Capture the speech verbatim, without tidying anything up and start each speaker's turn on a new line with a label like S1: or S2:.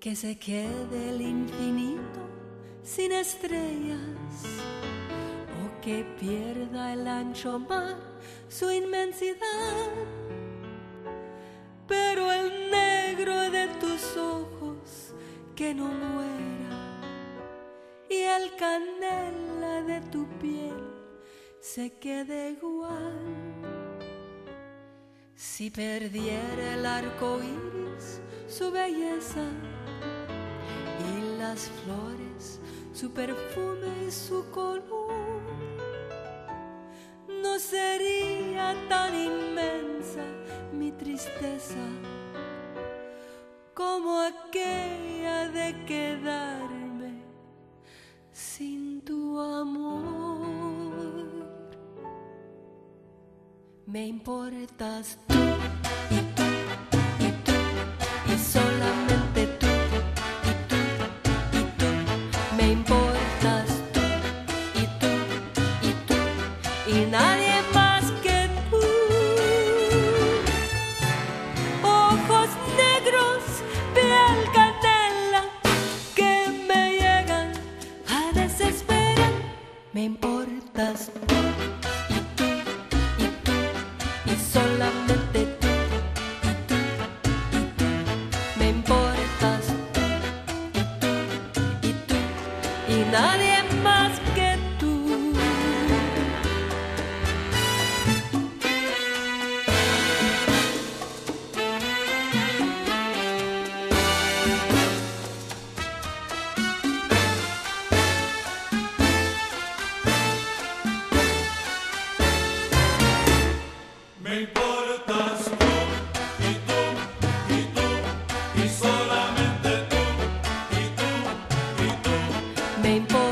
S1: que se quede el infinito sin estrellas, o que pierda el ancho mar su inmensidad. Pero el negro de tus ojos que no muera, y el canela de tu piel se quede igual. Si perdiera el arco iris su belleza, y las flores su perfume y su color, no sería tan inmensa mi tristeza como aquella de quedarme sin tu amor. Me importas tú y tú y tú y solamente tú y tú y tú. Me importas tú y tú y tú y nadie más que tú. Ojos negros, piel canela que me llegan a desesperar. Me importas tú y tú y tú y solamente tú y tú y tú. Me importas tú y tú y tú y nadie más que tú.
S2: Me importas tú y tú y tú y solamente tú y tú y tú.
S1: Me importas